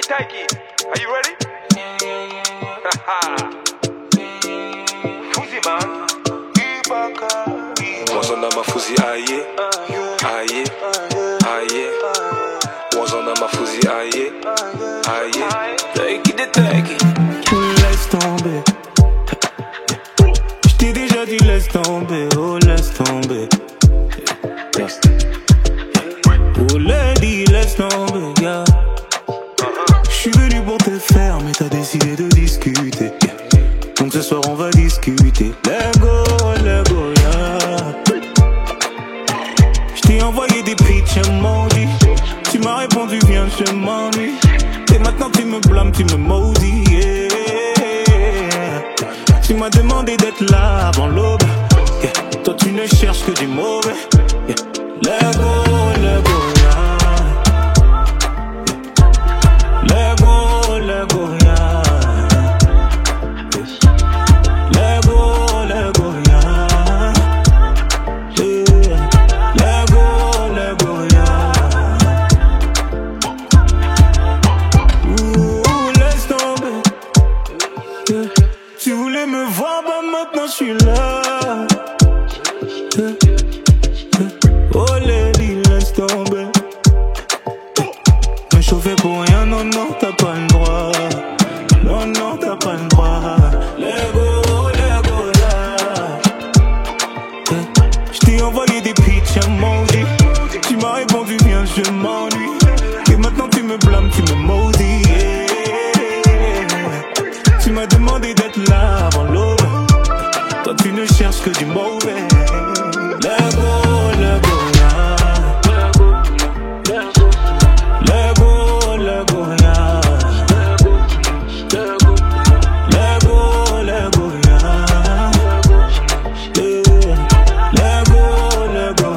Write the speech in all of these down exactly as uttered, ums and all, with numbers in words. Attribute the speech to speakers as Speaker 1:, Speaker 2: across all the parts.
Speaker 1: Taiki, are you ready? Fuzi man.
Speaker 2: Wazana mafuzi aye, aye, aye. Wazana mafuzi aye, aye. Taiki de taiki.
Speaker 3: Laisse tomber. J't'ai déjà dit laisse tomber, oh laisse tomber. Oh lady, laisse tomber, yeah. J'suis venu pour te faire, mais t'as décidé de discuter. Donc ce soir on va discuter. Let go, let go, yeah. J't'ai envoyé des pitchs emojis. Tu m'as répondu viens, je m'ennuie. Et maintenant tu me blâmes, tu me maudis, yeah. Tu m'as demandé d'être là avant l'aube, yeah. Toi tu ne cherches que du mauvais, yeah. Let go, let go, yeah. Let go, let go, yeah. Let go, let go, yeah. Yeah. Let go, let go, yeah. Ouh, laisse tomber, yeah. Tu voulais me voir, bah maintenant je suis là, yeah. Oh lady, laisse tomber. Me chauffer pour rien, non, non, t'as pas le droit. Non, non, t'as pas le droit. Let go, let go, là, yeah. J't'ai envoyé des pitchs emojis. Tu m'as répondu viens, je m'ennuie. Et maintenant tu me blâmes, tu me maudis, yeah. Tu m'as demandé d'être là avant l'aube. Toi tu ne cherches que du mauvais. Let go, let go, yeah. Let go, let go, yeah. Let go, let go, yeah. Yeah. Let go, let go,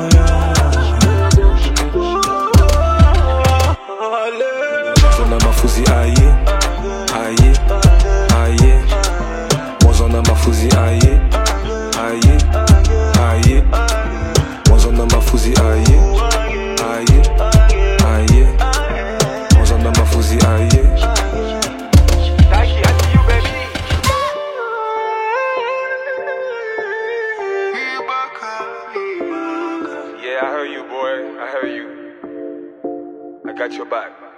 Speaker 3: yeah.
Speaker 2: Wazana mafuzi aye, aye, aye. Wazana mafuzi aye, aye, aye. Wazana mafuzi aye, aye, aye. Wazana mafuzi aye.
Speaker 1: Taiki, I see you, baby. Yeah, I heard you, boy. I heard you. I got your back.